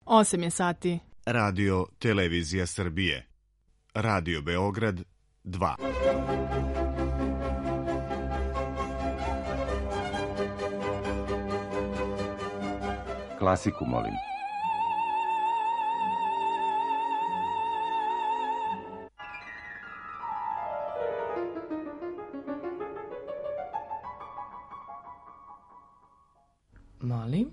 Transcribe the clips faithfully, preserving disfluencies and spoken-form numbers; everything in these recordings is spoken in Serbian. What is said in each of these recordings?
osam je sati. Radio Televizija Srbije. Radio Beograd dva. Klasiku, molim. Molim.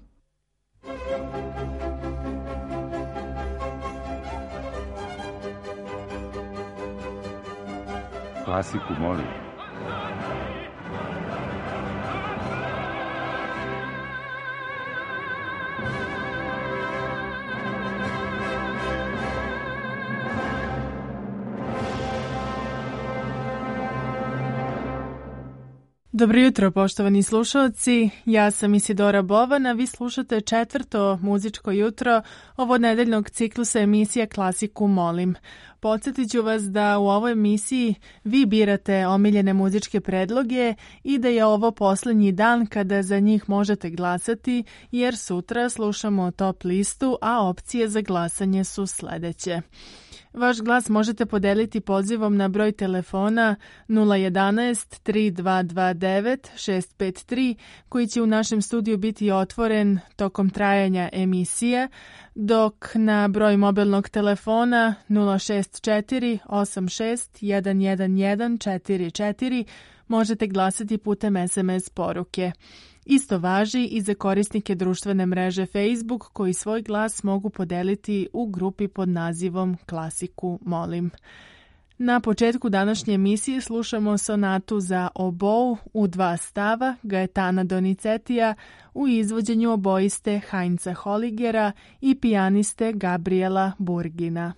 Klasiku, molim. Dobro jutro, poštovani slušalci. Ja sam Isidora Bovana. Vi slušate četvrto muzičko jutro ovog nedeljnog ciklusa emisija Klasiku molim. Podsjetit ću vas da u ovoj emisiji vi birate omiljene muzičke predloge i da je ovo poslednji dan kada za njih možete glasati, jer sutra slušamo top listu, a opcije za glasanje su sledeće. Vaš glas možete podeliti pozivom na broj telefona nula jedanaest tri dva dva devet šest pet tri koji će u našem studiju biti otvoren tokom trajanja emisije, dok na broj mobilnog telefona nula šest četiri osam šest jedan jedan jedan četiri četiri možete glasati putem es em es poruke. Isto važi i za korisnike društvene mreže Facebook koji svoj glas mogu podeliti u grupi pod nazivom Klasiku molim. Na početku današnje emisije slušamo sonatu za obou u dva stava Gaetana Donizetija u izvođenju obojiste Heinza Holligera i pijaniste Gabriela Burgina.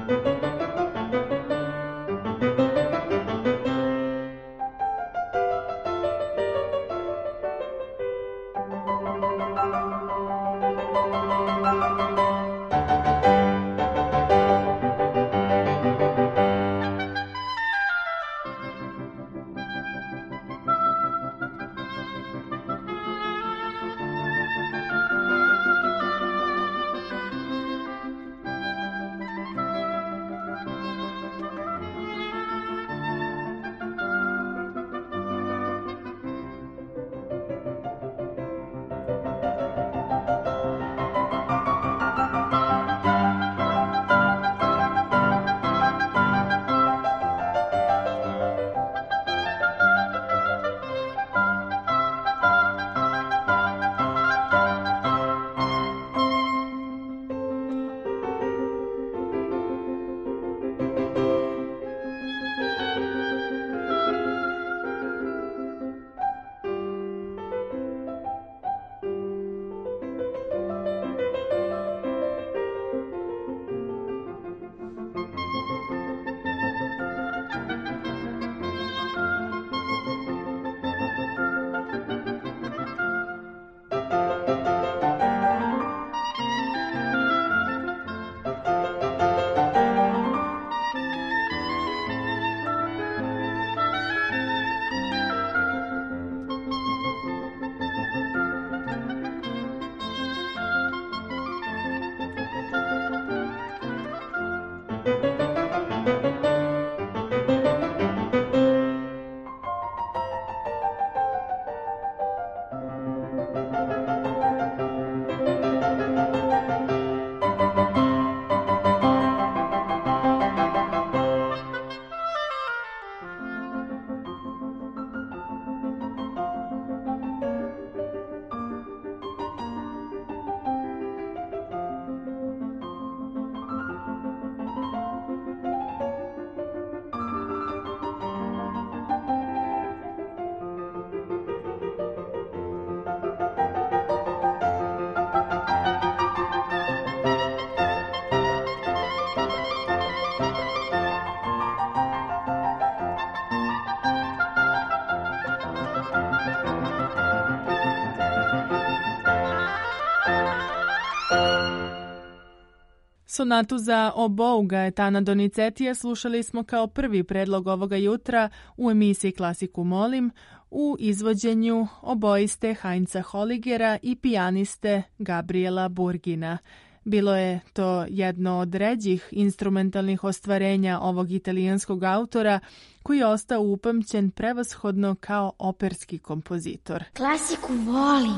Sonatu za obou Gaetana Donizetija slušali smo kao prvi predlog ovoga jutra u emisiji Klasiku molim u izvođenju obojiste Heinza Holligera i pijaniste Gabriela Burgina. Bilo je to jedno od ređih instrumentalnih ostvarenja ovog italijanskog autora koji je ostao upamćen prevashodno kao operski kompozitor. Klasiku volim.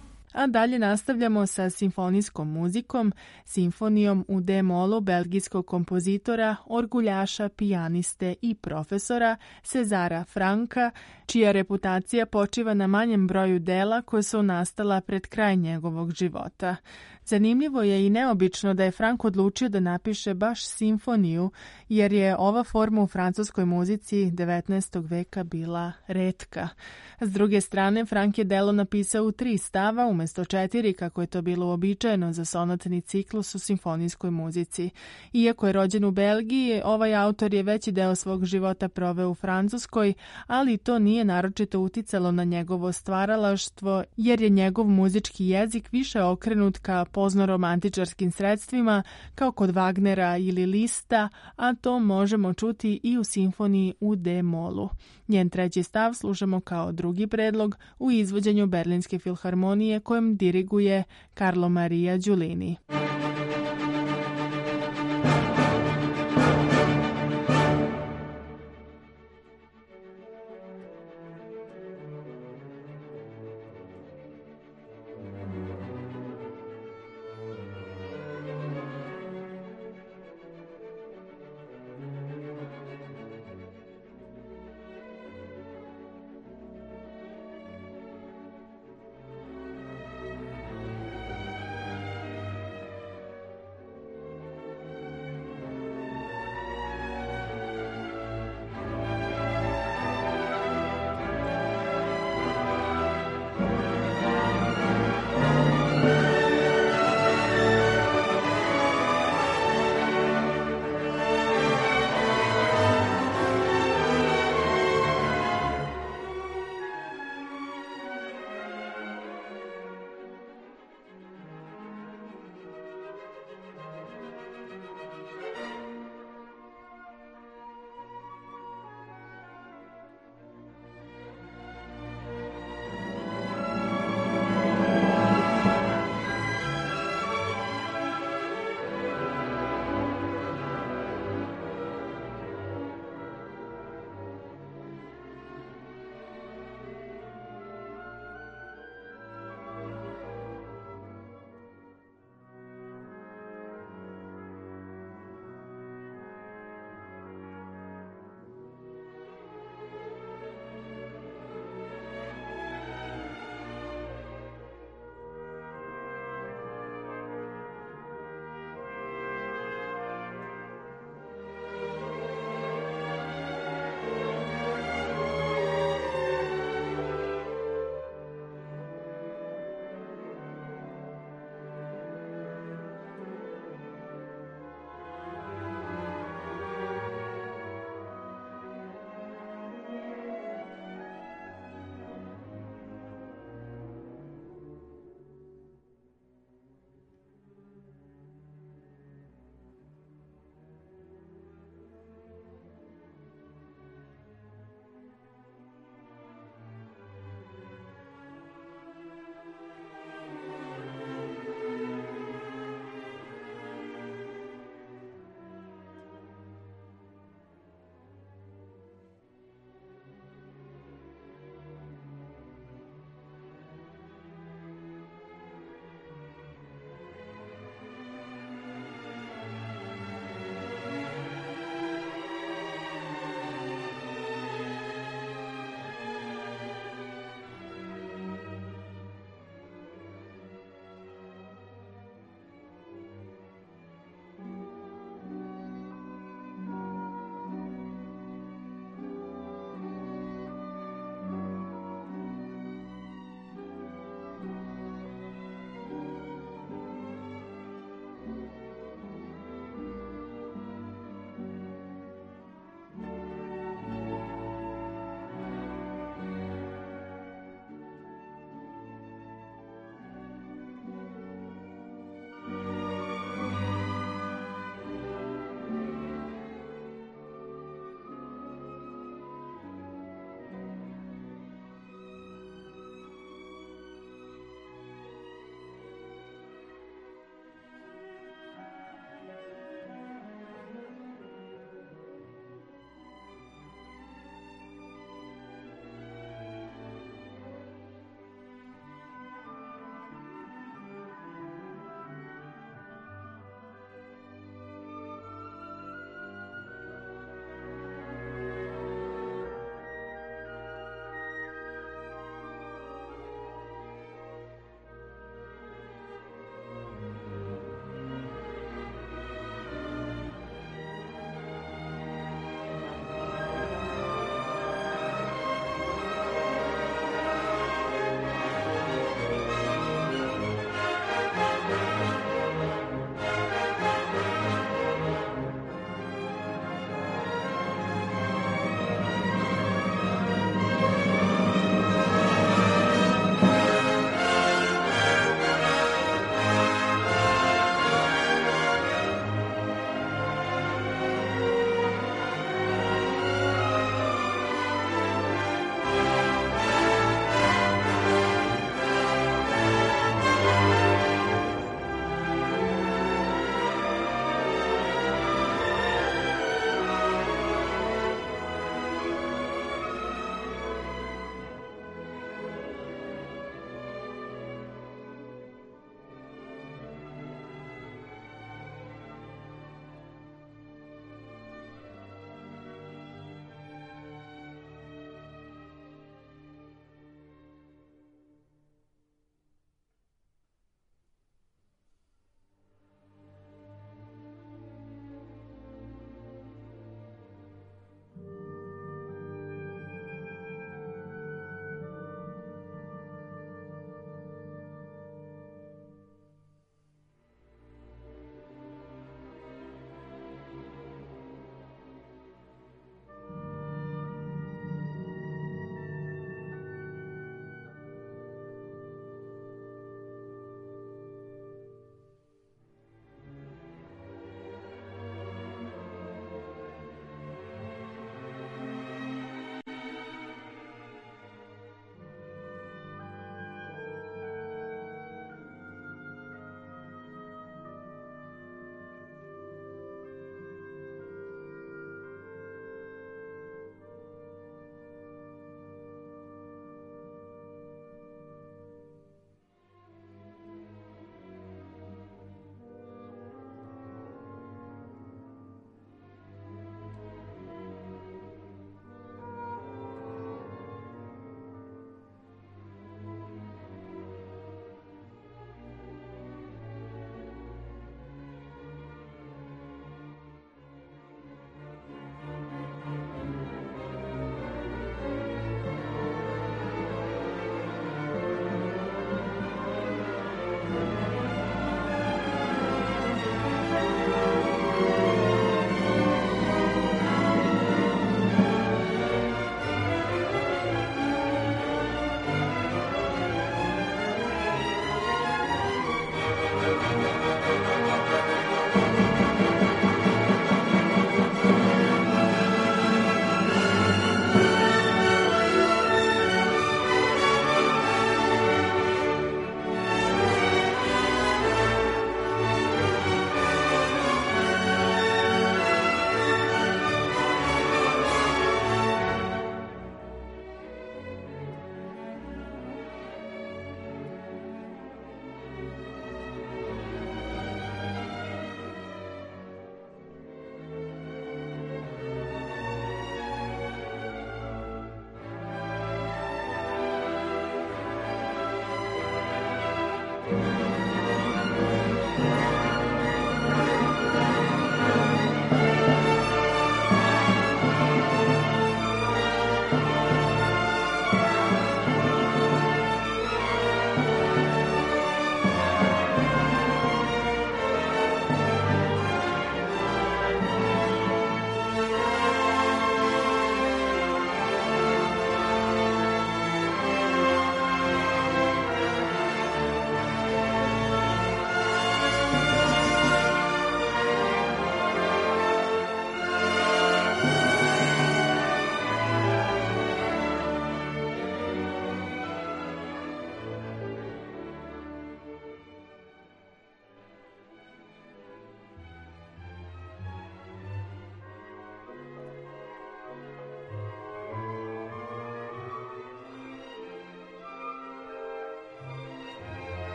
A dalje nastavljamo sa simfonijskom muzikom, simfonijom u D-molu belgijskog kompozitora, orguljaša, pijaniste i profesora Cezara Franka, čija reputacija počiva na manjem broju dela koje su nastala pred kraj njegovog života. Zanimljivo je i neobično da je Frank odlučio da napiše baš simfoniju, jer je ova forma u francuskoj muzici devetnaestog veka bila retka. S druge strane, Frank je delo napisao u tri stava umjesto četiri, kako je to bilo uobičajeno za sonatni ciklus u simfonijskoj muzici. Iako je rođen u Belgiji, ovaj autor je veći deo svog života proveo u Francuskoj, ali to nije naročito uticalo na njegovo stvaralaštvo, jer je njegov muzički jezik više okrenut ka pozno-romantičarskim sredstvima, kao kod Wagnera ili Lista, a to možemo čuti i u simfoniji u D-molu. Njen treći stav slušamo kao drugi predlog u izvođenju Berlinske filharmonije kojem diriguje Carlo Maria Giulini.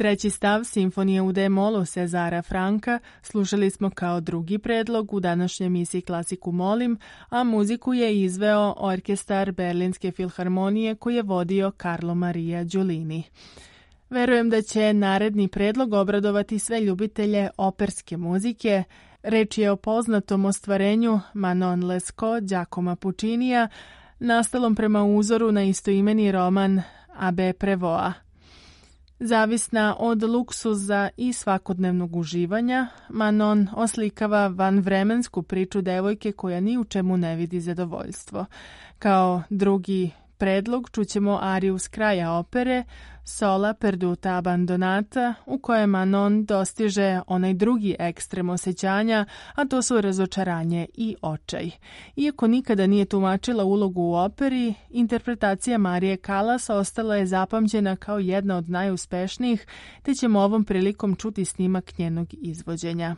Treći stav simfonije u D-molu Cezara Franka slušali smo kao drugi predlog u današnjoj emisiji Klasiku molim, a muziku je izveo orkestar Berlinske filharmonije koji je vodio Carlo Maria Giulini. Verujem da će naredni predlog obradovati sve ljubitelje operske muzike. Reč je o poznatom ostvarenju Manon Lescaut Giacomo Puccinija, nastalom prema uzoru na istoimeni roman Abbé Prévost. Zavisna od luksuza i svakodnevnog uživanja, Manon oslikava vanvremensku priču devojke koja ni u čemu ne vidi zadovoljstvo. Kao drugi predlog čućemo ariju s kraja opere Sola perduta abbandonata, u kojoj Manon dostiže onaj drugi ekstrem osjećanja, a to su razočaranje i očaj. Iako nikada nije tumačila ulogu u operi, interpretacija Marije Callas ostala je zapamćena kao jedna od najuspešnijih, te ćemo ovom prilikom čuti snimak njenog izvođenja.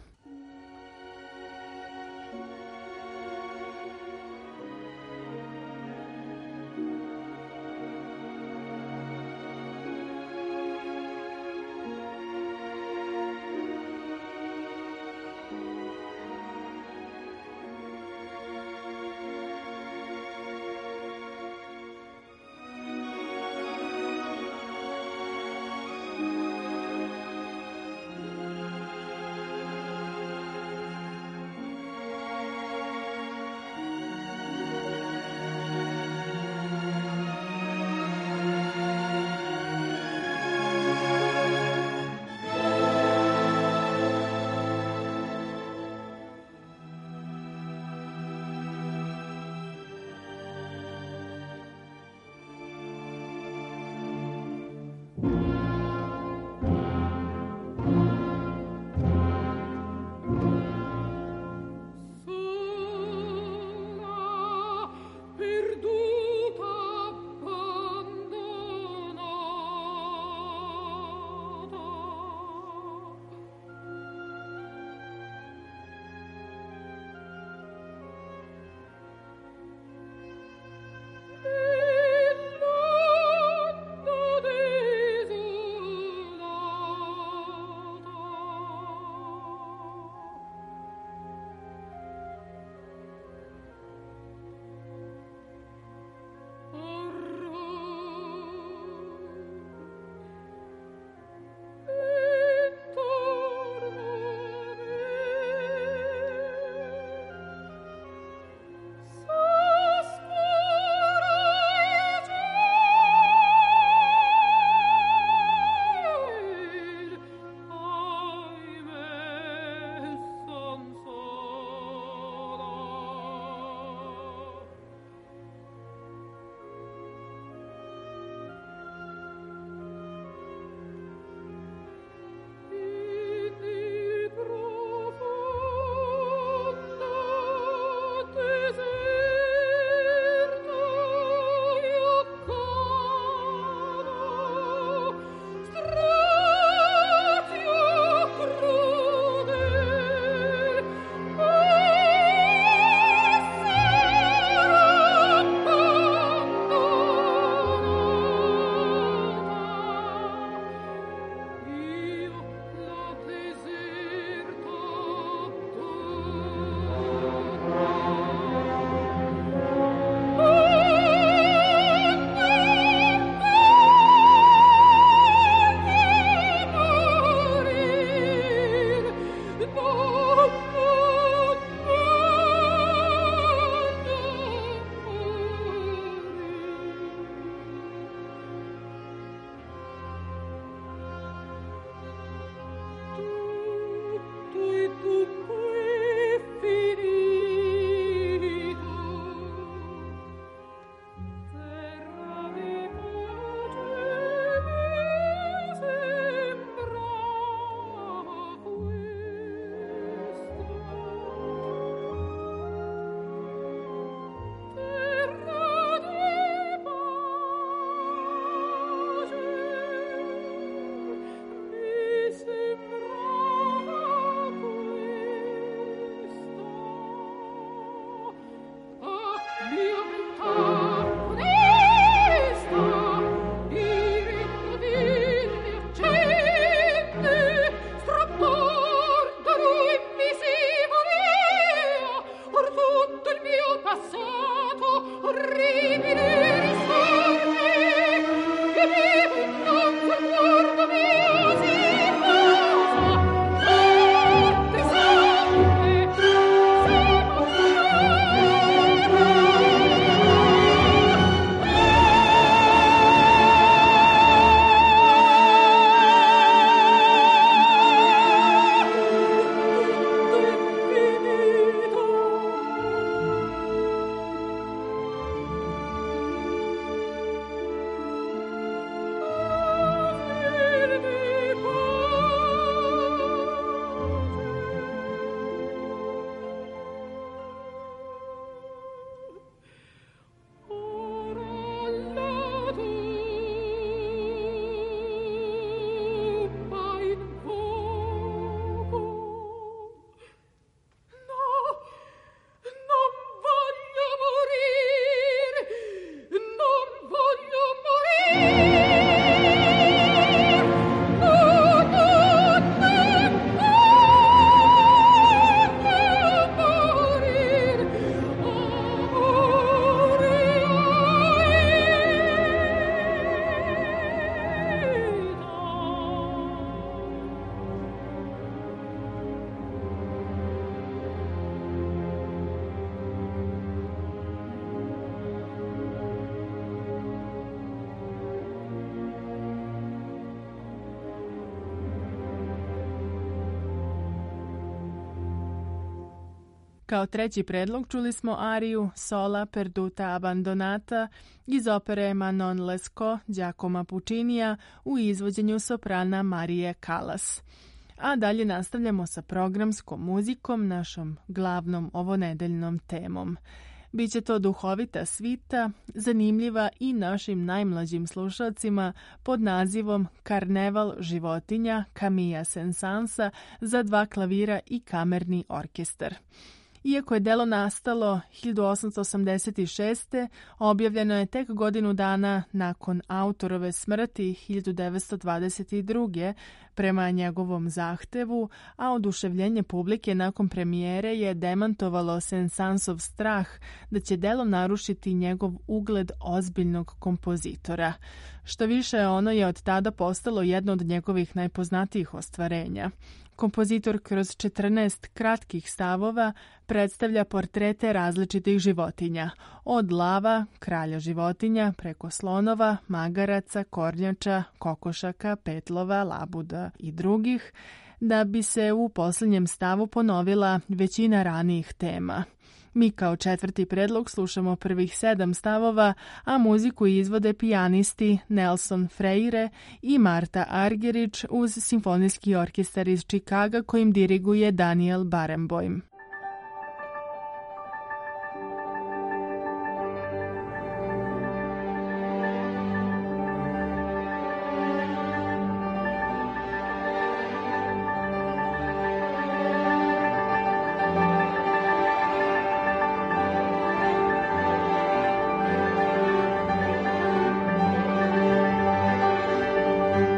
Kao treći predlog čuli smo ariju Sola perduta abbandonata iz opere Manon Lescaut Giacomo Puccinija u izvođenju soprana Marije Callas. A dalje nastavljamo sa programskom muzikom, našom glavnom ovonedeljnom temom. Biće to duhovita svita, zanimljiva i našim najmlađim slušalcima pod nazivom Karneval životinja Camilla Saint-Saënsa za dva klavira i kamerni orkestar. Iako je delo nastalo hiljadu osamsto osamdeset šeste. objavljeno je tek godinu dana nakon autorove smrti hiljadu devetsto dvadeset druge. prema njegovom zahtevu, a oduševljenje publike nakon premijere je demantovalo Saint-Saënsov strah da će delo narušiti njegov ugled ozbiljnog kompozitora. Što više, ono je od tada postalo jedno od njegovih najpoznatijih ostvarenja. Kompozitor kroz četrnaest kratkih stavova predstavlja portrete različitih životinja, od lava, kralja životinja, preko slonova, magaraca, kornjača, kokošaka, petlova, labuda i drugih, da bi se u posljednjem stavu ponovila većina ranijih tema. Mi kao četvrti predlog slušamo prvih sedam stavova, a muziku izvode pijanisti Nelson Freire i Marta Argerich uz simfonijski orkestar iz Čikaga kojim diriguje Daniel Barenboim.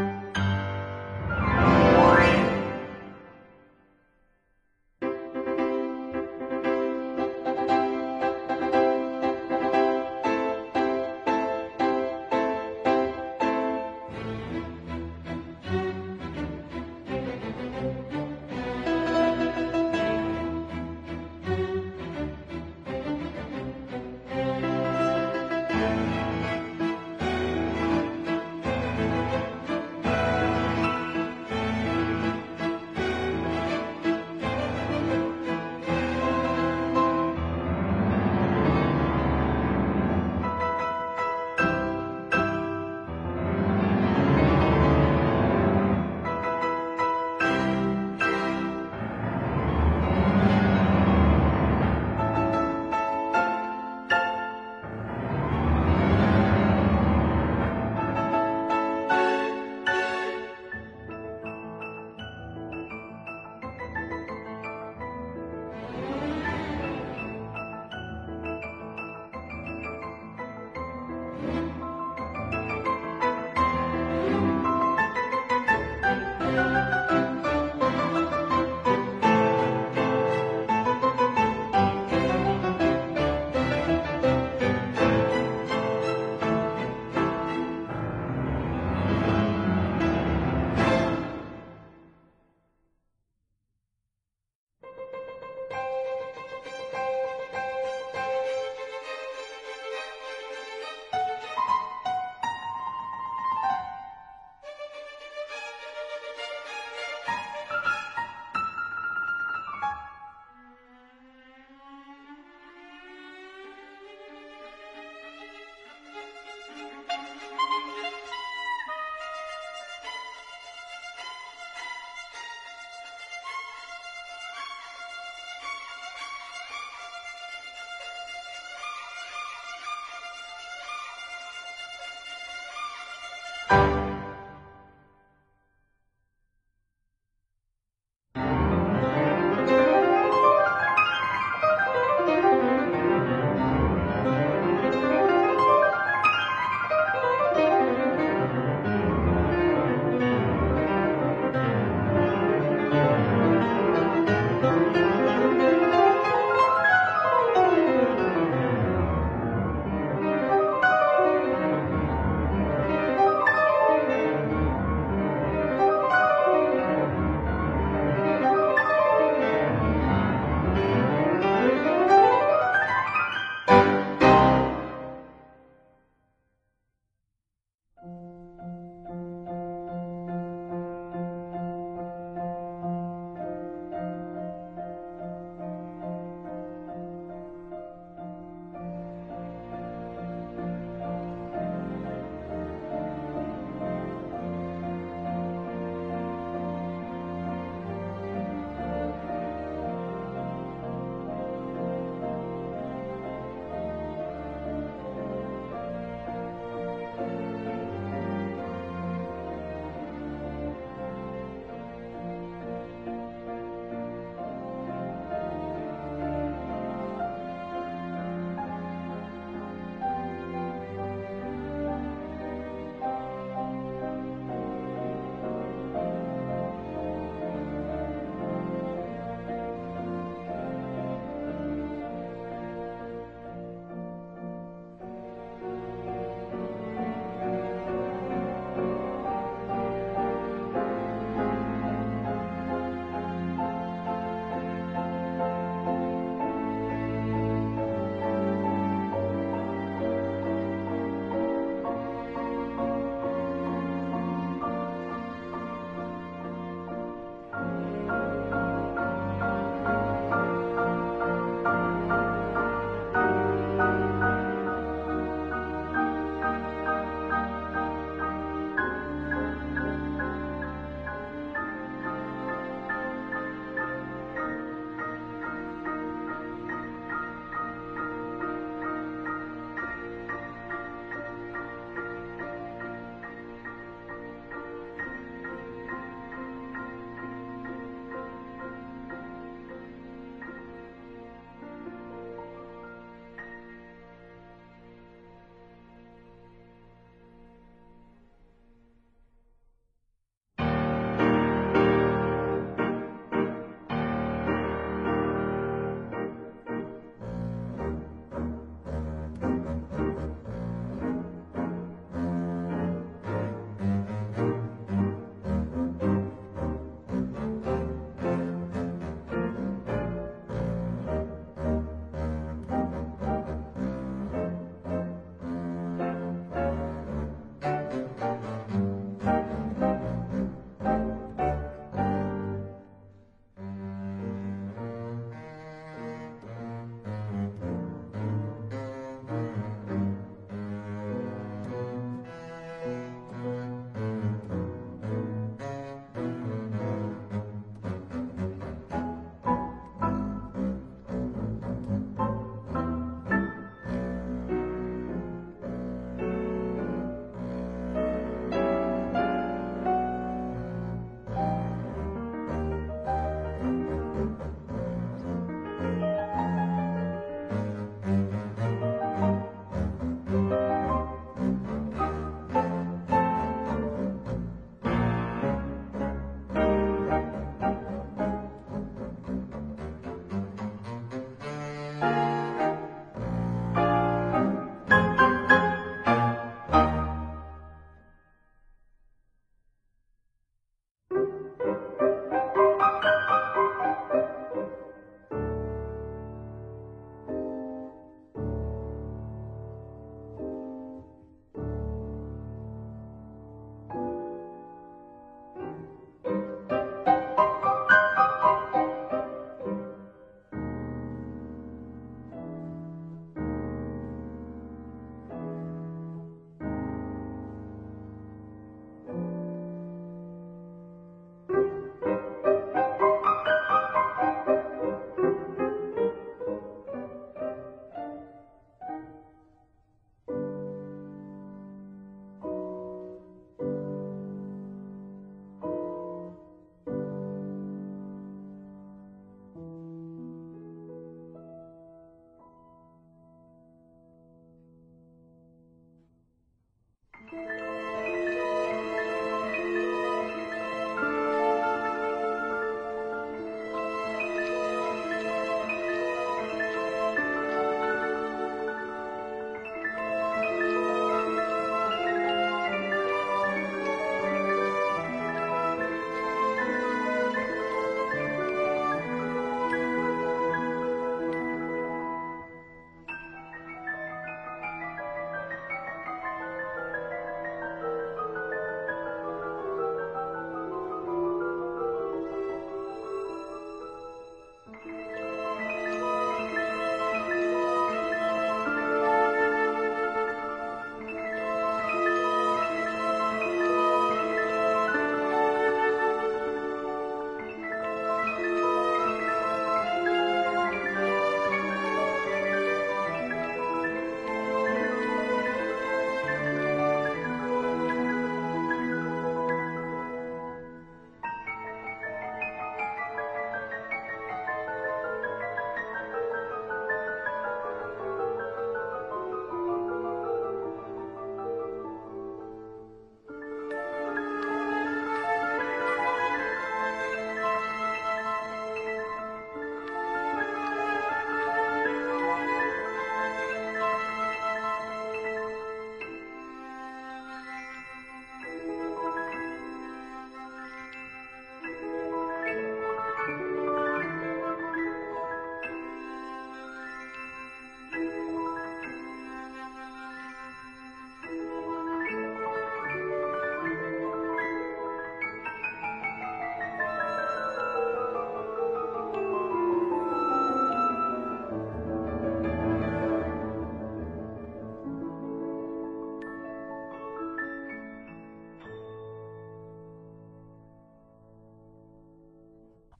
Thank you.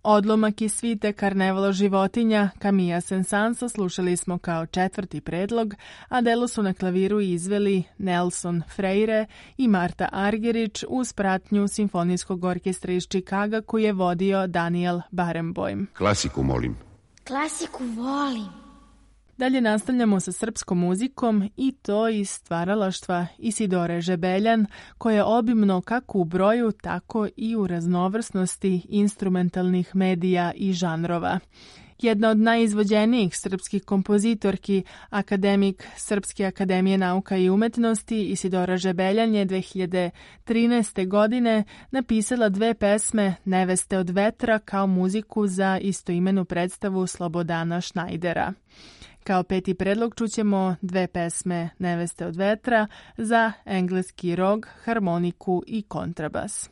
Odlomak iz svite Karnevala životinja Camilla Saint-Saënsa slušali smo kao četvrti predlog, a delo su na klaviru izveli Nelson Freire i Marta Argerich uz pratnju Simfonijskog orkestra iz Čikaga koji je vodio Daniel Barenboim. Klasiku molim. Klasiku volim. Dalje nastavljamo sa srpskom muzikom i to iz stvaralaštva Isidore Žebeljan, koje je obimno kako u broju, tako i u raznovrsnosti instrumentalnih medija i žanrova. Jedna od najizvođenijih srpskih kompozitorki, akademik Srpske akademije nauka i umetnosti Isidora Žebeljan je dve hiljade trinaeste. godine napisala dve pesme Neveste od vetra kao muziku za istoimenu predstavu Slobodana Šnajdera. Kao peti predlog čućemo dve pesme Neveste od vetra za engleski rog, harmoniku i kontrabas.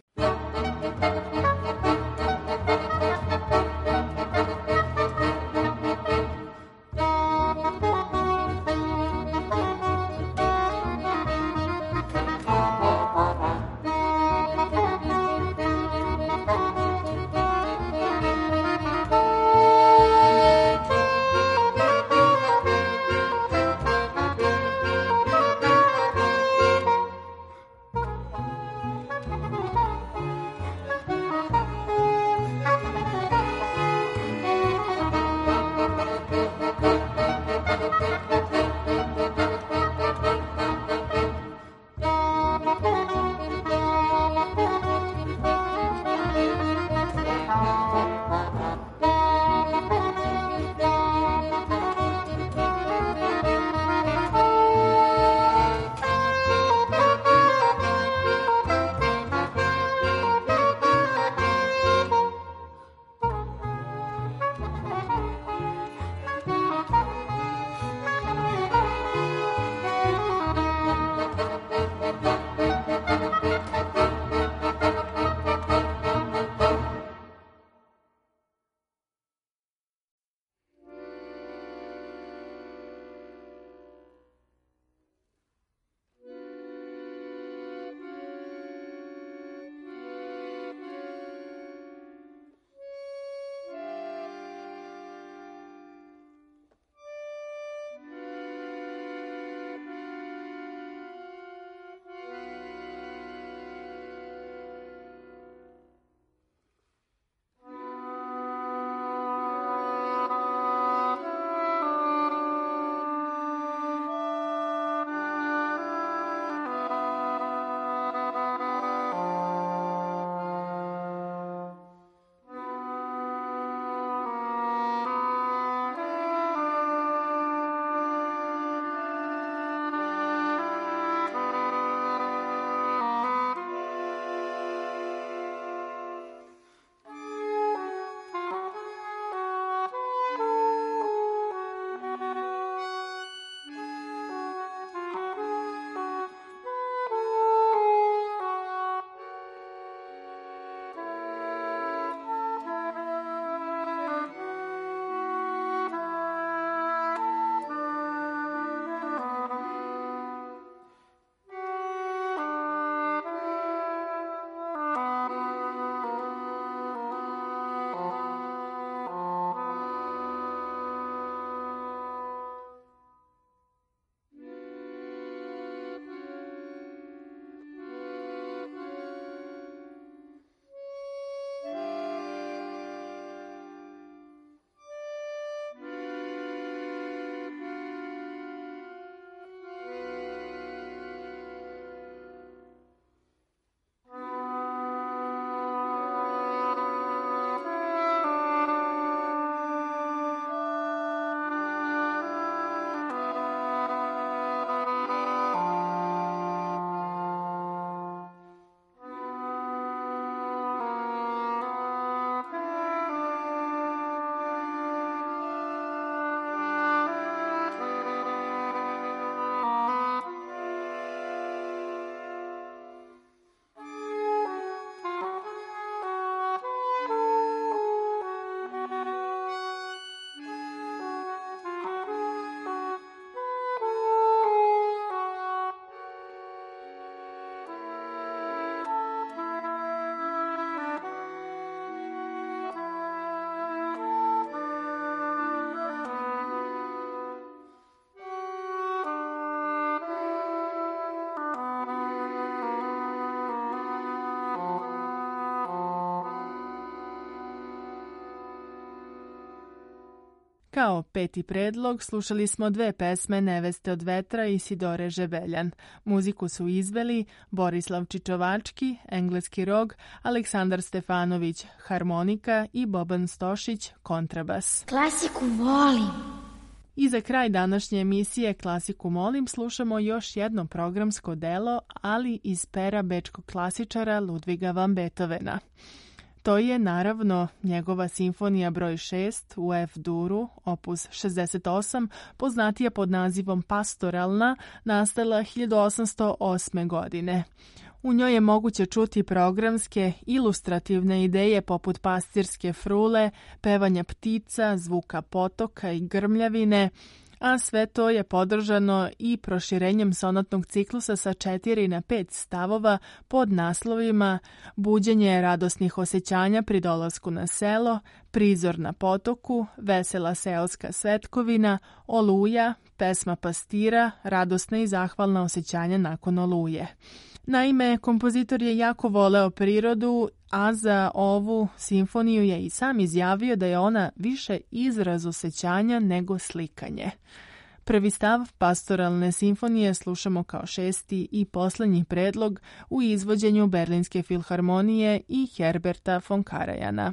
Kao peti predlog slušali smo dve pesme Neveste od vetra i Sidore Žebeljan. Muziku su izveli Borislav Čičovački, engleski rog, Aleksandar Stefanović, harmonika i Boban Stošić, kontrabas. Klasiku volim. I za kraj današnje emisije Klasiku molim slušamo još jedno programsko delo, ali iz pera bečkog klasičara Ludviga van Beethovena. To je naravno njegova simfonija broj šest u F-duru, opus šezdeset osam, poznatija pod nazivom Pastoralna, nastala hiljadu osamsto osme. godine. U njoj je moguće čuti programske, ilustrativne ideje poput pastirske frule, pevanja ptica, zvuka potoka i grmljavine, a sve to je podržano i proširenjem sonatnog ciklusa sa četiri na pet stavova pod naslovima Buđenje radosnih osjećanja pri dolasku na selo, Prizor na potoku, Vesela seoska svetkovina, Oluja, Pesma pastira, radosna i zahvalna osjećanja nakon oluje. Naime, kompozitor je jako voleo prirodu, a za ovu simfoniju je i sam izjavio da je ona više izraz osjećanja nego slikanje. Prvi stav Pastoralne simfonije slušamo kao šesti i posljednji predlog u izvođenju Berlinske filharmonije i Herberta von Karajana.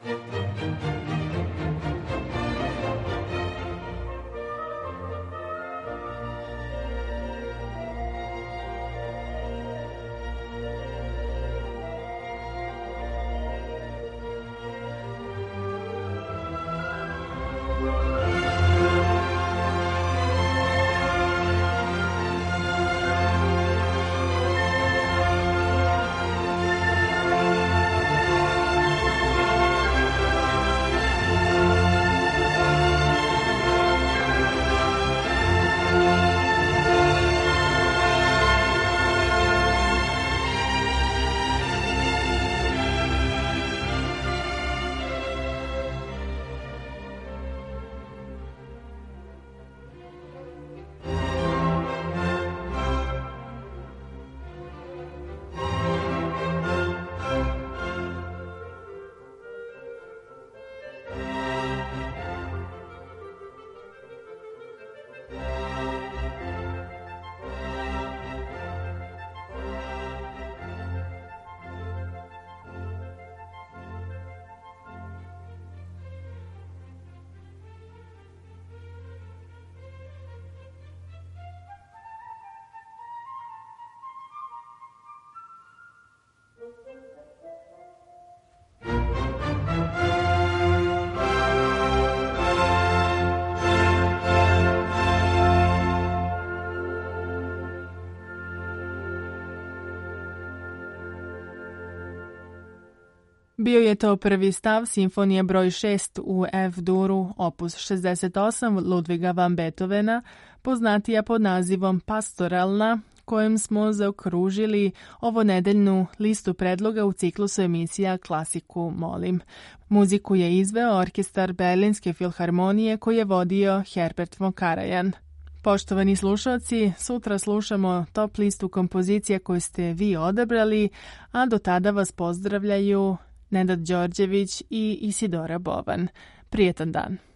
Bio je to prvi stav simfonije broj šest u F-duru, opus šezdeset osam Ludviga van Beethovena, poznatija pod nazivom Pastoralna, kojim smo zaokružili ovonedeljnu listu predloga u ciklusu emisija Klasiku molim. Muziku je izveo orkestar Berlinske filharmonije koji je vodio Herbert von Karajan. Poštovani slušalci, sutra slušamo top listu kompozicija koju ste vi odabrali, a do tada vas pozdravljaju Nenad Đorđević i Isidora Bovan. Prijetan dan.